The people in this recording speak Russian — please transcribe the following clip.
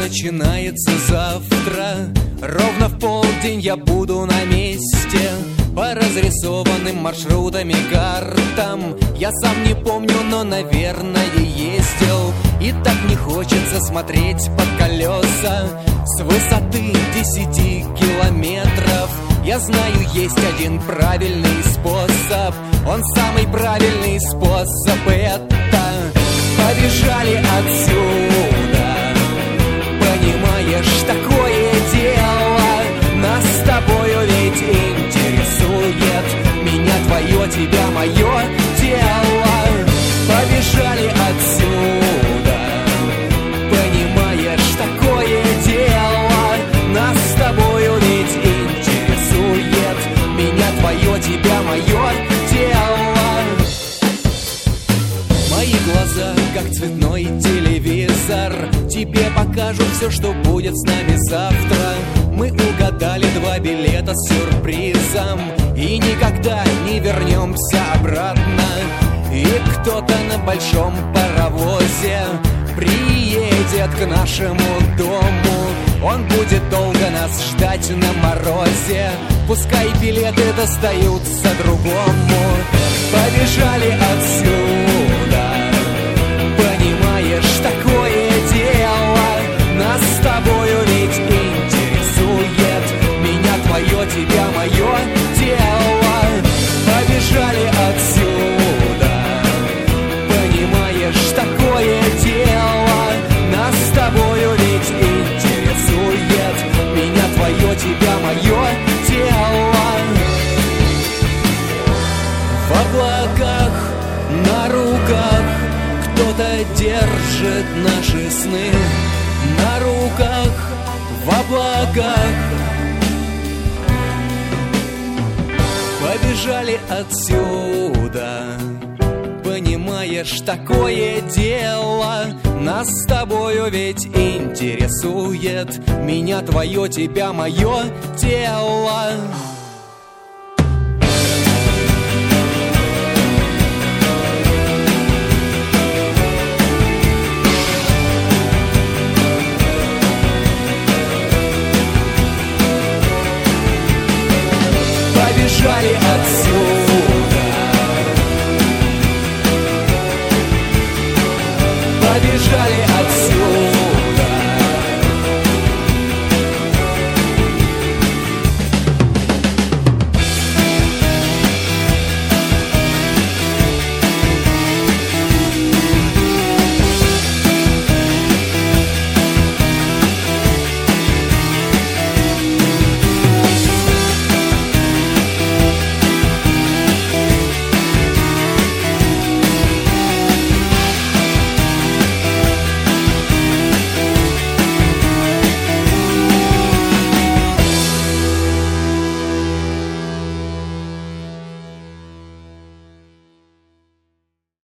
начинается завтра. Ровно в полдень я буду на месте. По разрисованным маршрутам и картам я сам не помню, но, наверное, ездил. И так не хочется смотреть под колеса с высоты 10 километров. Я знаю, есть один правильный способ. Он самый правильный способ. Это побежали отсюда. Понимаешь, такое дело. Нас с тобою ведь интересует. Меня твое, тебя мое дело. Побежали отсюда. Понимаешь, такое дело. Нас с тобою ведь интересует. Меня твое, тебя мое дело. Мои глаза, как цветной телевизор, тебе покажут все, что будет с нами завтра. Мы угадали 2 билета с сюрпризом и никогда не вернемся обратно. И кто-то на большом паровозе приедет к нашему дому. Он будет долго нас ждать на морозе. Пускай билеты достаются другому. Побежали отсюда. Понимаешь, такое дело. Нас с тобою ведь интересует. Меня твое, тебя мое дело. Побежали отсюда. Понимаешь, такое дело. Нас с тобою ведь интересует. Меня твое, тебя мое дело. В облаках, на руках кто-то держит наши сны. На руках, в облаках. Побежали отсюда. Понимаешь, такое дело. Нас с тобою ведь интересует. Меня твое, тебя мое дело.